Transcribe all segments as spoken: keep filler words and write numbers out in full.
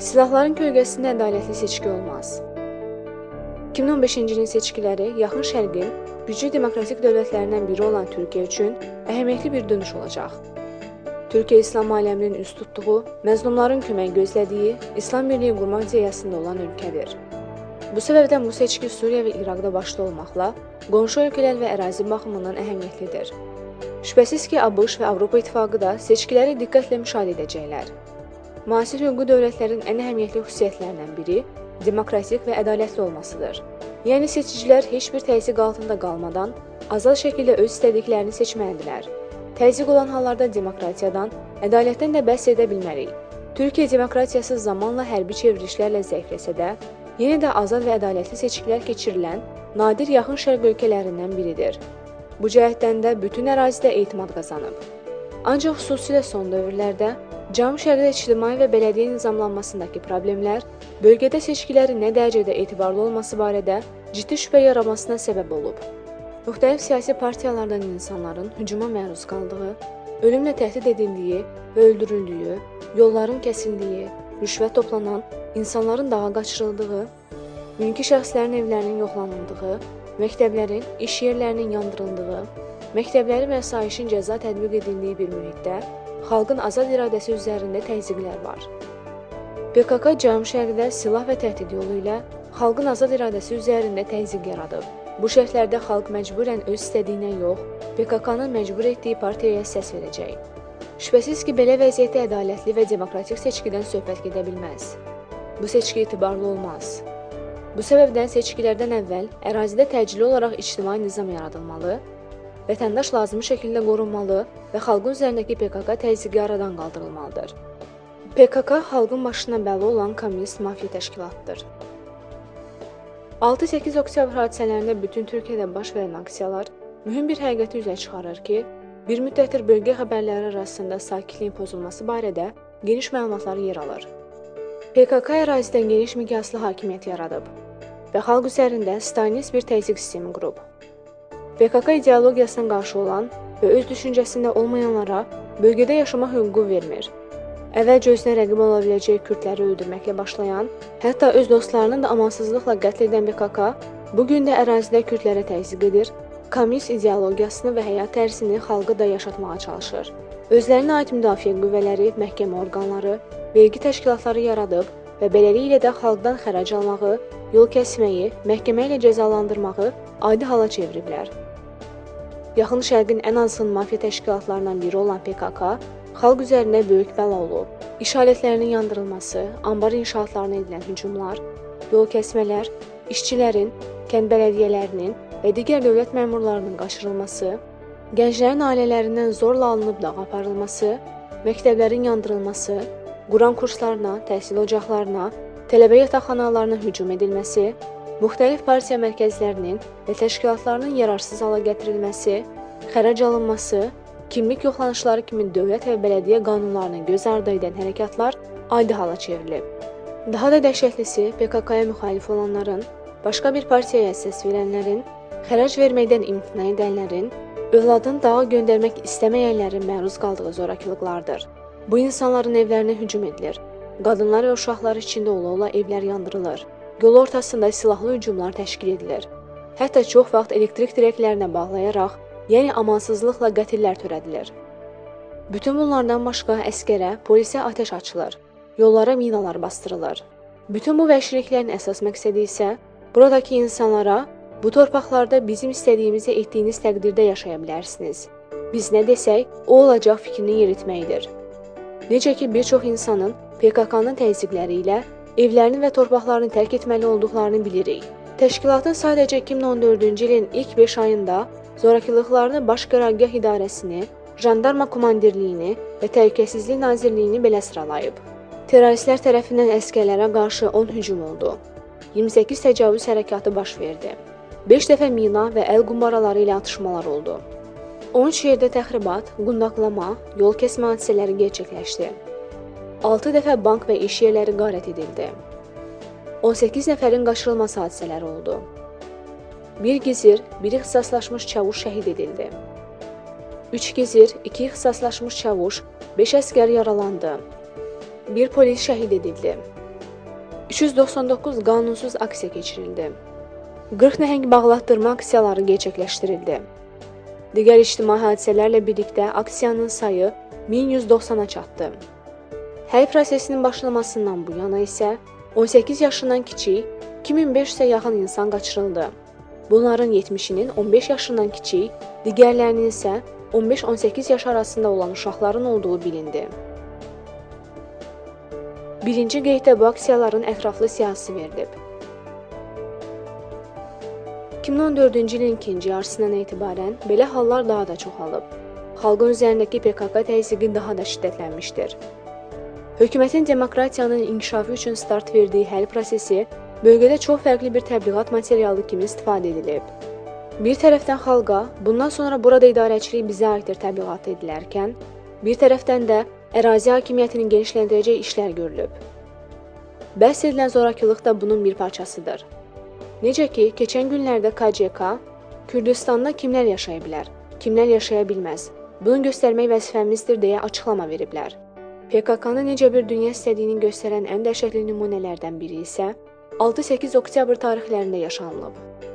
Silahların kölgəsində ədalətli seçki olmaz. iki min on beşinci ilin seçkiləri Yaxın Şərqin güclü demokratik dövlətlərindən biri olan Türkiyə üçün əhəmiyyətli bir dönüş olacaq. Türkiyə İslam aləminin üst tutduğu, məzlumların kömək gözlədiyi, İslam birliyi qurmaq ideyasında olan ölkədir. Bu səbəbdən bu seçki Suriya və İraqda başda olmaqla qonşu ölkələr və ərazi baxımından əhəmiyyətlidir. Şübhəsiz ki, ABŞ və Avropa İttifaqı da seçkiləri diqqətlə müşahidə edəcəklər. Müasir hüquqi dövlətlərin ən əhəmiyyətli xüsusiyyətlərindən biri demokratik və ədalətli olmasıdır. Yəni seçicilər heç bir təzyiq altında qalmadan azad şəkildə öz istədiklərini seçməlidirlər. Təzyiq olan hallarda demokratiyadan, ədalətdən də bəhs edə bilmərik. Türkiyə demokratiyası zamanla hərbi çevrilişlərlə zəifləsə də, yenə də azad və ədalətli seçkilər keçirilən nadir Yaxın Şərq ölkələrindən biridir. Bu cəhətdən də bütün ərazidə etimad qazanıb. Ancaq xüsusilə son dövrlərdə Cənubi Şərqdə ictimai və bələdiyyə nizamlanmasındakı problemlər bölgədə seçkilərin nə dərəcədə etibarlı olması barədə ciddi şübhə yaranmasına səbəb olub. Müxtəlif siyasi partiyalardan insanların hücuma məruz qaldığı, ölümlə təhdid edildiyi və öldürüldüyü, yolların kəsildiyi, rüşvət toplanan, insanların dağa qaçırıldığı, mülki şəxslərin evlərinin yoxlanıldığı, məktəblərin, iş yerlərinin yandırıldığı, məktəblərin və asayişin cəza tətbiq edildiyi bir mühitdə xalqın azad iradəsi üzərində təzyiqlər var. P K K Cənubi Şərqdə silah və təhdid yolu ilə xalqın azad iradəsi üzərində təzyiq yaradıb. Bu şərtlərdə xalq məcburən öz istədiyinə yox, P K K-nın məcbur etdiyi partiyaya səs verəcək. Şübhəsiz ki, belə vəziyyətdə ədalətli və demokratik seçkidən söhbət gedə bilməz. Bu seçki etibarlı olmaz. Bu səbəbdən seçkilərdən əvvəl ərazidə təcili olaraq ictimai nizam yaradılmalı, vətəndaş lazımi şəkildə qorunmalı və xalqın üzərindəki P K K təzyiqi aradan qaldırılmalıdır. P K K xalqın başına bəli olan kommunist mafiya təşkilatıdır. altı səkkiz oktyabr hadisələrində bütün Türkiyədə baş verən aksiyalar mühüm bir həqiqəti üzə çıxarır ki, bir müddətdir bölgə xəbərləri arasında sakitliyin pozulması barədə geniş məlumatlar yer alır. P K K ərazidən geniş miqyaslı hakimiyyət yaradıb və xalq üzərində stalinist bir təzyiq sistemi qurub. P K K ideologiyasına qarşı olan və öz düşüncəsində olmayanlara bölgədə yaşamaq hüququ vermir. Əvvəlcə özünə rəqib ola biləcək kürdləri öldürməklə başlayan, hətta öz dostlarını da amansızlıqla qətl edən P K K bu gün də ərazidə kürdlərə təzyiq edir, kommunist ideologiyasını və həyat tərzini xalqı da yaşatmağa çalışır. Özlərinə aid müdafiə qüvvələri, məhkəmə orqanları, vergi təşkilatları yaradıb və beləliklə də xalqdan xərac almağı, yol kəsməyi, məhkəmə ilə cəzalandırmağı adi hala çeviriblər. Yaxın Şərqin ən azğın mafiya təşkilatlarından biri olan P K K xalq üzərində böyük bəla olub. İş alətlərinin yandırılması, anbar inşaatlarına edilən hücumlar, yol kəsmələr, işçilərin, kənd bələdiyyələrinin və digər dövlət məmurlarının qaçırılması, gənclərin ailələrindən zorla alınıb dağa aparılması, məktəblərin yandırılması, Quran kurslarına, təhsil ocaqlarına, tələbə yataqxanalarına hücum edilməsi, müxtəlif partiya mərkəzlərinin və təşkilatlarının yararsız hala gətirilməsi, xərac alınması, kimlik yoxlanışları kimi dövlət və bələdiyyə qanunlarını göz ardı edən hərəkatlar adi hala çevrilib. Daha da dəhşətlisi, P K K-ya müxalif olanların, başqa bir partiyaya səs verənlərin, xərac verməkdən imtina edənlərin, övladını dağa göndərmək istəməyənlərin məruz qaldığı zorakılıqlardır. Bu insanların evlərinə hücum edilir. Qadınlar və uşaqlar içində ola-ola evlər yandırılır. Yol ortasında silahlı hücumlar təşkil edilir. Hətta çox vaxt elektrik dirəklərinə bağlayaraq, yəni amansızlıqla qətillər törədilir. Bütün bunlardan başqa əskərə, polisə atəş açılır, yollara minalar bastırılır. Bütün bu vəhşiliklərin əsas məqsədi isə buradakı insanlara, bu torpaqlarda bizim istədiyimizi etdiyiniz təqdirdə yaşaya bilərsiniz. Biz nə desək, o olacaq fikrini yeritməkdir. Necə ki, bir çox insanın P K K-nın təzyiqləri ilə evlərini və torpaqlarını tərk etməli olduqlarını bilirik. Təşkilatın sadəcə iki min on dördüncü ilin ilk beş ayında zorakılıqlarını Baş Qərargah İdarəsini, Jandarma Komandirliyini və Təhlükəsizlik Nazirliyini belə sıralayıb. Terroristlər tərəfindən əskərlərə qarşı on hücum oldu. iyirmi səkkiz təcavüz hərəkatı baş verdi. beş dəfə mina və əl qumbaraları ilə atışmalar oldu. on üç yerdə təxribat, qundaqlama, yol kəsmə hadisələri gerçəkləşdi. altı dəfə bank və iş yerləri qarət edildi. on səkkiz nəfərin qaçırılması hadisələri oldu. Bir gizir, bir ixtisaslaşmış çavuş şəhid edildi. üç gizir, iki ixtisaslaşmış çavuş, beş əskər yaralandı. Bir polis şəhid edildi. üç yüz doxsan doqquz qanunsuz aksiya keçirildi. qırx nəhəng bağlatdırma aksiyaları gerçəkləşdirildi. Digər ictimai hadisələrlə birlikdə aksiyanın sayı min yüz doxsana çatdı. Həll prosesinin başlamasından bu yana isə on səkkiz yaşından kiçik iki min beş yüzə yaxın insan qaçırıldı. Bunların yetmişinin on beş yaşından kiçik, digərlərinin isə on beş on səkkiz yaş arasında olan uşaqların olduğu bilindi. Birinci qeyddə bu aksiyaların ətraflı siyahısı verilib. iki min on dördüncü ilin ikinci yarısından etibarən belə hallar daha da çoxalıb. Xalqın üzərindəki P K K təzyiqi daha da şiddətlənmişdir. Hökumətin demokratiyanın inkişafı üçün start verdiği həll prosesi bölgədə çox fərqli bir təbliğat materialı kimi istifadə edilib. Bir tərəfdən xalqa, bundan sonra burada idarəçilik bizə aiddir təbliğatı edilərkən, bir tərəfdən də ərazi hakimiyyətini genişləndirəcək işlər görülüb. Bəhs edilən zorakılıq da bunun bir parçasıdır. Necə ki, keçən günlərdə K C K, Kürdistanda kimlər yaşaya bilər, kimlər yaşaya bilməz, bunu göstərmək vəzifəmizdir deyə açıqlama veriblər. P K K-nın necə bir dünya istədiyini göstərən ən dəhşətli nümunələrdən biri isə altı səkkiz oktyabr tarixlərində yaşanılıb.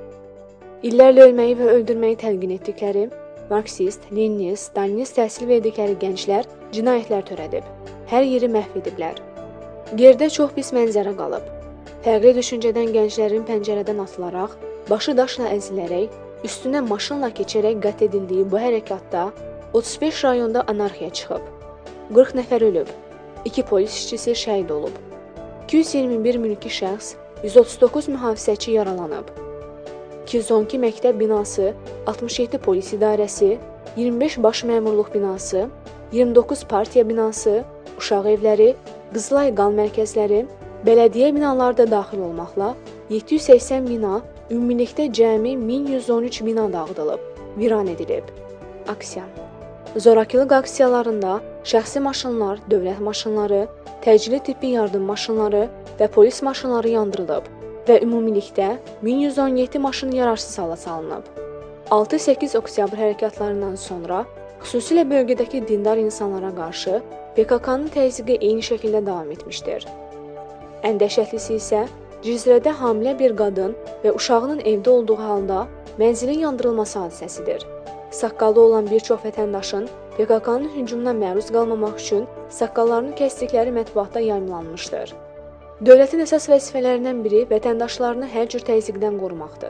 İllərlə ölməyi və öldürməyi təlqin etdikləri, marksist, leninist, stalinist təhsil verdikləri gənclər cinayətlər törədib, hər yeri məhv ediblər. Yerdə çox pis mənzərə qalıb. Fərqli düşüncədən gənclərin pəncərədən atılaraq, başı daşla əzilərək, üstünə maşınla keçərək qət edildiyi bu hərəkatda otuz beş rayonda anarxiya çıxıb. qırx nəfər ölüb, iki polis işçisi şəhid olub. iki yüz iyirmi bir mülki şəxs, yüz otuz doqquz mühafizəçi yaralanıb. iki yüz on iki məktəb binası, altmış yeddi polis idarəsi, iyirmi beş baş məmurluq binası, iyirmi doqquz partiya binası, uşaq evləri, Qızılay qan mərkəzləri, bələdiyyə binaları da daxil olmaqla yeddi yüz səksən bina, ümumilikdə cəmi min yüz on üç bina dağıdılıb, viran edilib. Aksiya. Zorakılıq aksiyalarında şəxsi maşınlar, dövlət maşınları, təcili tibbi yardım maşınları və polis maşınları yandırılıb və ümumilikdə min yüz on yeddi maşın yararsız hala salınıb. altı səkkiz oktyabr hərəkatlarından sonra xüsusilə bölgədəki dindar insanlara qarşı P K K-nın təzyiqi eyni şəkildə davam etmişdir. Ən dəhşətlisi isə Cizrədə hamilə bir qadın və uşağının evdə olduğu halda mənzilin yandırılması hadisəsidir. Saqqallı olan bir çox vətəndaşın P K K-nın hücumuna məruz qalmamaq üçün saqqallarını kəsdikləri mətbuatda yayımlanmışdır. Dövlətin əsas vəzifələrindən biri vətəndaşlarını hər cür təzyiqdən qorumaqdır.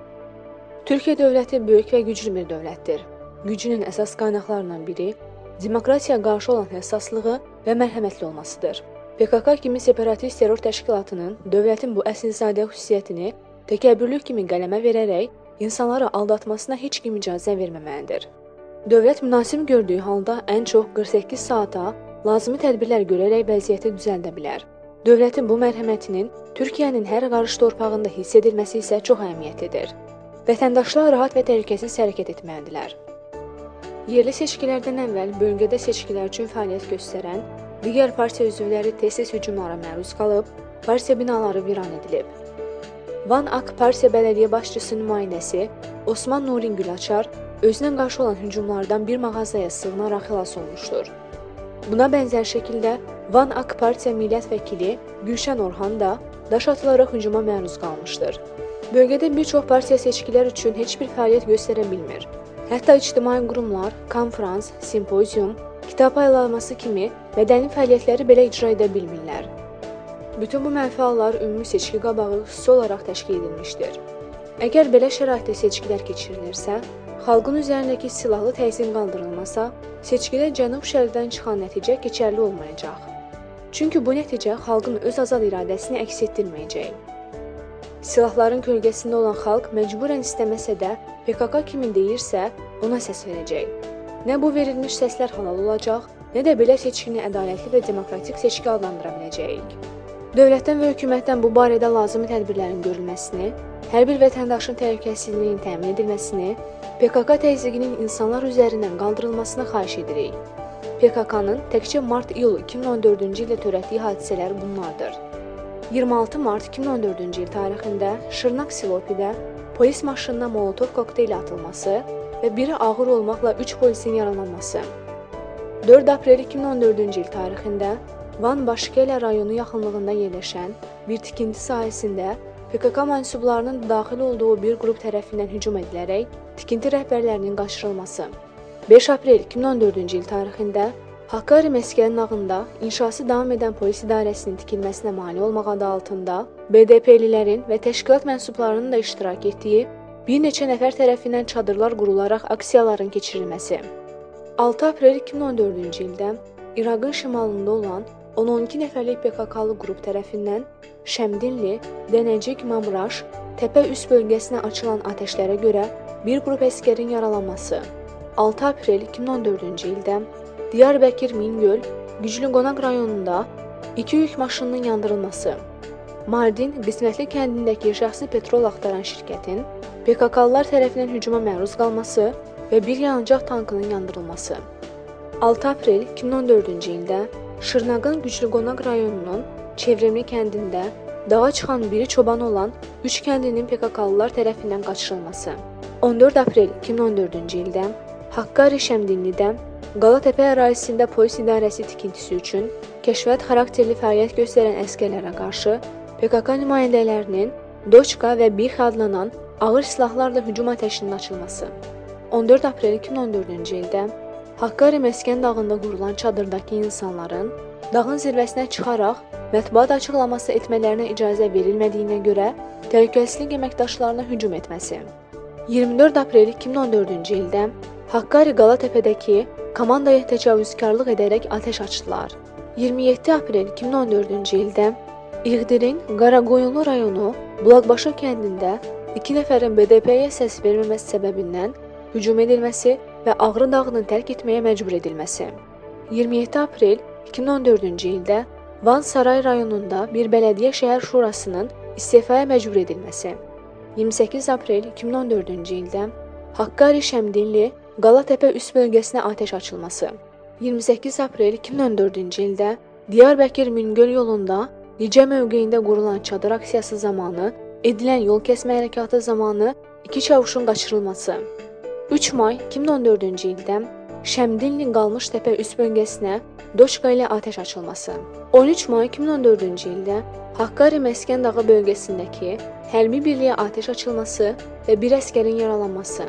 Türkiyə dövləti böyük və güclü bir dövlətdir. Gücünün əsas qaynaqlarından biri demokratiyaya qarşı olan həssaslığı və mərhəmətli olmasıdır. P K K kimi separatist terror təşkilatının dövlətin bu əsilzadə xüsusiyyətini təkəbbürlük kimi qələmə verərək insanları aldatmasına heç kim icazə verməməlidir. Dövlət münasib gördüyü halda ən çox qırx səkkiz saata lazımi tədbirlər görərək vəziyyəti düzəldə bilər. Dövlətin bu mərhəmətinin Türkiyənin hər qarış torpağında hiss edilməsi isə çox əhəmiyyətlidir. Vətəndaşlar rahat və təhlükəsiz hərəkət etməlidirlər. Yerli seçkilərdən əvvəl bölgədə seçkilər üçün fəaliyyət göstərən digər partiya üzvləri tez-tez hücumlara məruz qalıb, partiya binaları viran edilib. Van Ak partiya bələdiyyə başçısı nümayəndəsi Osman Nurin Gülaçar özünə qarşı olan hücumlardan bir mağazaya sığınaraq xilas olmuşdur. Buna bənzər şəkildə Van Ak partiya millət vəkili Gülşən Orhan da daş atılaraq hücuma məruz qalmışdır. Bölgədə bir çox partiya seçkilər üçün heç bir fəaliyyət göstərə bilmir. Hətta ictimai qurumlar, konfrans, simpozium, kitab paylaması kimi mədəni fəaliyyətləri belə icra edə bilmirlər. Bütün bu mənfi hallar ümumi seçki qabağı xüsusi olaraq təşkil edilmişdir. Əgər belə şəraitdə seçkilər keçirilirsə, xalqın üzərindəki silahlı təzyiq qaldırılmasa, seçkidə cənub-şərqdən çıxan nəticə keçərli olmayacaq. Çünki bu nəticə xalqın öz azad iradəsini əks etdirməyəcək. Silahların kölgəsində olan xalq məcburən istəməsə də P K K kimi deyirsə, ona səs verəcək. Nə bu verilmiş səslər halal olacaq, nə də belə seçkini ədalətli və demokratik seçki adlandıra biləcəyik. Dövlətdən və hökumətdən bu barədə lazımi tədbirlərin görülməsini, hər bir vətəndaşın təhlükəsizliyinin təmin edilməsini, P K K təzyiqinin insanlar üzərindən qaldırılmasını xahiş edirik. P K K-nın təkcə mart-iyul iki min on dördüncü ildə törətdiyi hadisələr bunlardır. iyirmi altı mart iki min on dördüncü il tarixində Şırnaq Silopidə polis maşınına molotov kokteyli atılması və biri ağır olmaqla üç polisin yaralanması. dörd aprel iki min on dördüncü il tarixində Van Başkələ rayonu yaxınlığında yerləşən bir tikinti sahəsində P K K mənsublarının daxil olduğu bir qrup tərəfindən hücum edilərək tikinti rəhbərlərinin qaçırılması. beş aprel iki min on dördüncü il tarixində Hakkari məskənin ağında inşası davam edən polis idarəsinin tikilməsinə mane olmaq adı altında B D P-lilərin və təşkilat mənsublarının da iştirak etdiyi bir neçə nəfər tərəfindən çadırlar qurularaq aksiyaların keçirilməsi. altı aprel iki min on dördüncü ildə İraqın şimalında olan on on iki nəfərlik P K K-lı qrup tərəfindən Şəmdinli, Dənəcik, Mamraş, Təpə üst bölgəsinə açılan atəşlərə görə bir qrup əskərin yaralanması. altı aprel iki min on dördüncü ildə Diyarbəkir Mingöl, Güclü Qonaq rayonunda iki yük maşınının yandırılması. Mardin qismətli kəndindəki şəxsi petrol axtaran şirkətin P K K-lılar tərəfindən hücuma məruz qalması və bir yanacaq tankının yandırılması. altı aprel iki min on dördüncü ildə Şırnaqın Güclü Qonaq rayonunun Çevremli kəndində dağa çıxan biri çoban olan üç kəndinin P K K-lılar tərəfindən qaçırılması. on dörd aprel iki min on dördüncü ildə Hakkari Şəmdinlidə Qalatəpə ərazisində polis idarəsi tikintisi üçün kəşfiyyat xarakterli fəaliyyət göstərən əskərlərə qarşı P K K nümayəndələrinin Doçka və Bix adlanan ağır silahlarla hücum atəşinin açılması. on dörd aprel iki min on dördüncü ildə Hakkari məskən dağında qurulan çadırdakı insanların dağın zirvəsinə çıxaraq mətbuat açıqlaması etmələrinə icazə verilmədiyinə görə təhlükəsizlik əməkdaşlarına hücum etməsi. iyirmi dörd aprel iki min on dördüncü ildə Hakkari Qalatəpədəki komandaya təcavüzkarlıq edərək atəş açdılar. iyirmi yeddi aprel iki min on dördüncü ildə İğdirin Qaraqoyunlu rayonu Bulaqbaşı kəndində iki nəfərin B D P-yə səs verməməsi səbəbindən hücum edilməsi və Ağrı dağını tərk etməyə məcbur edilməsi. iyirmi yeddi aprel iki min on dördüncü ildə Van Saray rayonunda bir bələdiyyə şəhər şurasının istifaya məcbur edilməsi. iyirmi səkkiz aprel iki min on dördüncü ildə Hakkari Şəmdinli Qalatəpə üst bölgəsinə atəş açılması. iyirmi səkkiz aprel iki min on dördüncü ildə Diyarbəkir Mingöl yolunda Licə mövqeyində qurulan çadır aksiyası zamanı edilən yol kəsmə hərəkatı zamanı iki çavuşun qaçırılması. üç may iki min on dördüncü ildə Şəmdinli qalmış təpə üst bölgəsinə Doçka ilə atəş açılması. on üç may iki min on dördüncü ildə Hakkari Məskən dağı bölgəsindəki hərbi birliyə atəş açılması və bir əskərin yaralanması.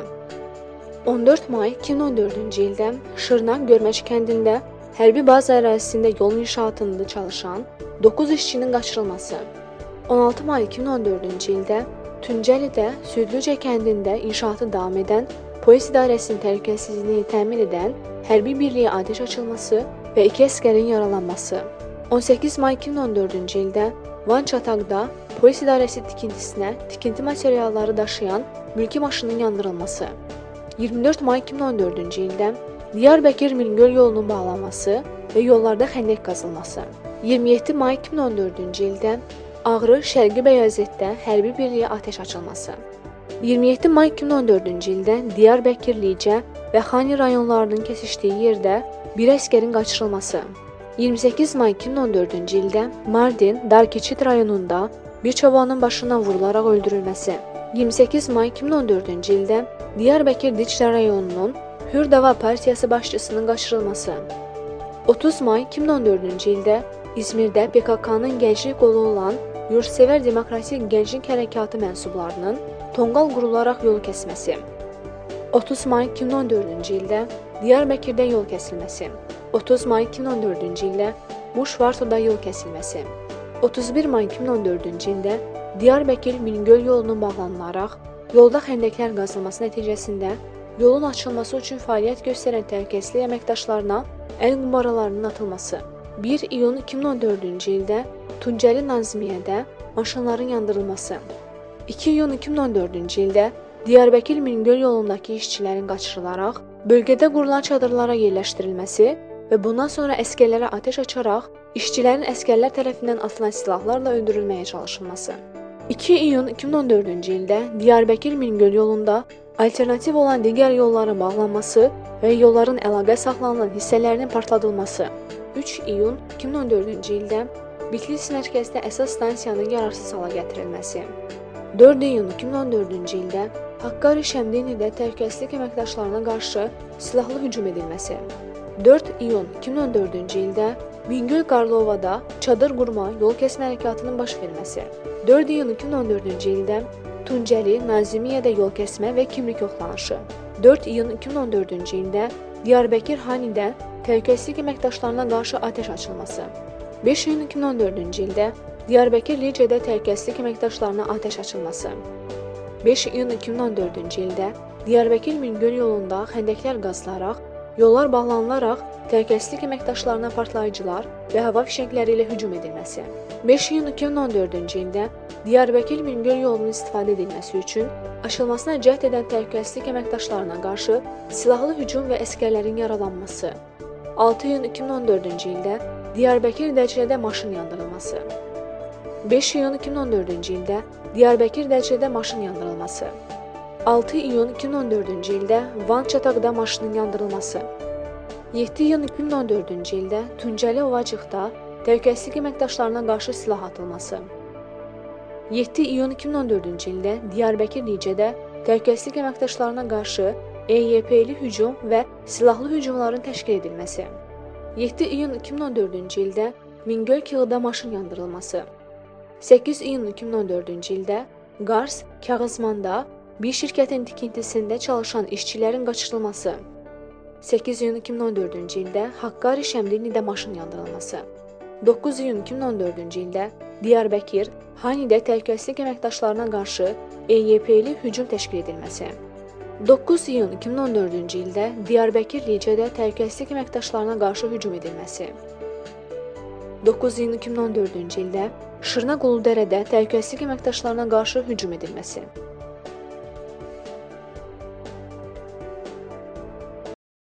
on dörd may iki min on dördüncü ildə Şırnaq Görməç kəndində hərbi baza ərazisində yol inşaatında çalışan doqquz işçinin qaçırılması. on altı may iki min on dördüncü ildə Tuncəlidə Südlücə kəndində inşaatı davam edən polis idarəsinin təhlükəsizliyini təmin edən hərbi birliyə atəş açılması və iki əskərin yaralanması. on səkkiz may iki min on dördüncü ildə Van Çataqda polis idarəsi tikintisinə tikinti materialları daşıyan mülki maşının yandırılması. iyirmi dörd may iki min on dördüncü ildə Diyarbəkir Mingöl yolunun bağlanması və yollarda xəndək qazılması. iyirmi yeddi may iki min on dördüncü ildə Ağrı Şərqi Bəyazitdə hərbi birliyə atəş açılması. iyirmi yeddi may iki min on dördüncü ildə Diyarbəkir, Licə və Xani rayonlarının kəsişdiyi yerdə bir əskərin qaçırılması. iyirmi səkkiz may iki min on dördüncü ildə Mardin, Darkeçit rayonunda bir çobanın başından vurularaq öldürülməsi. iyirmi səkkiz may iki min on dördüncü ildə Diyarbəkir Diçlə rayonunun Hür Dava Partiyası başçısının qaçırılması. otuz may iki min on dördüncü ildə İzmirdə P K K-nın gənclik qolu olan Yurtsevər Demokratik Gənclik Hərəkatı mənsublarının tonqal qurularaq yol kəsməsi. otuz may iki min on dördüncü ildə Diyarbəkirdə yol kəsilməsi. otuz may iki min on dördüncü ildə Muşvartoda yol kəsilməsi. otuz bir may iki min on dördüncü ildə Diyarbəkir Mingöl yolunun bağlanılaraq yolda xəndəklər qazılması nəticəsində yolun açılması üçün fəaliyyət göstərən təhlükəsizlik əməkdaşlarına əl qumbaralarının atılması. bir iyun iki min on dördüncü ildə Tuncəli Nazmiyyədə maşınların yandırılması. iki iyun iki min on dördüncü ildə Diyarbəkir Mingöl yolundakı işçilərin qaçırılaraq bölgədə qurulan çadırlara yerləşdirilməsi və bundan sonra əskərlərə atəş açaraq işçilərin əskərlər tərəfindən atılan silahlarla öldürülməyə çalışılması. iki iyun iki min on dördüncü ildə Diyarbəkir Mingöl yolunda alternativ olan digər yolların bağlanması və yolların əlaqə saxlanılan hissələrinin partladılması. üç iyun iki min on dördüncü ildə Bitlis mərkəzdə əsas stansiyanın yararsız hala gətirilməsi. dörd iyun iki min on dördüncü ildə Hakkari Şəmdinlidə təhlükəsizlik əməkdaşlarına qarşı silahlı hücum edilməsi. dörd iyun iki min on dördüncü ildə Bingöl Qarlovada çadır qurma, yol kəsmə hərəkatının baş verməsi. dörd iyun iki min on dördüncü ildə Tuncəli, Nazimiyyədə yol kəsmə və kimlik yoxlanışı. dörd iyun iki min on dördüncü ildə Diyarbəkir Hanidə təhlükəsizlik əməkdaşlarına qarşı atəş açılması. beş iyun iki min on dördüncü ildə Diyarbəkir Licədə təhlükəsizlik əməkdaşlarına atəş açılması. beş iyun iki min on dördüncü ildə Diyarbəkir Mingöl yolunda xəndəklər qazılaraq, yollar bağlanılaraq təhlükəsizlik əməkdaşlarına partlayıcılar və hava fişəngləri ilə hücum edilməsi. beş iyun iki min on dördüncü ildə Diyarbəkir Mingöl yolunun istifadə edilməsi üçün açılmasına cəhd edən təhlükəsizlik əməkdaşlarına qarşı silahlı hücum və əsgərlərin yaralanması. altı iyun iki min on dördüncü ildə Diyarbəkir Dəclədə maşın yandırılması. beş iyun iki min on dördüncü ildə Diyarbəkir Dəclədə maşın yandırılması. altı iyun iki min on dördüncü ildə Van Çataqda maşının yandırılması. yeddi iyun iki min on dördüncü ildə Tuncəli Ovacıqda təhlükəsizlik əməkdaşlarına qarşı silah atılması. yeddi iyun iki min on dördüncü ildə Diyarbəkir Licədə təhlükəsizlik əməkdaşlarına qarşı E Y P-li hücum və silahlı hücumların təşkil edilməsi. yeddi iyun iki min on dördüncü ildə Mingöl Kağıda maşın yandırılması. səkkiz iyun iki min on dördüncü ildə Qars, Kağızmanda bir şirkətin tikintisində çalışan işçilərin qaçırılması. səkkiz iyun iki min on dördüncü ildə Haqqari Şəmdinlidə maşın yandırılması. doqquz iyun iki min on dördüncü ildə Diyarbəkir, Hanidə təhlükəsizlik əməkdaşlarına qarşı E Y P-li hücum təşkil edilməsi. doqquz iyun iki min on dördüncü ildə Diyarbəkir Licədə təhlükəsizlik əməkdaşlarına qarşı hücum edilməsi. doqquz iyun iki min on dördüncü ildə Şırna Quludərədə təhlükəsizlik əməkdaşlarına qarşı hücum edilməsi.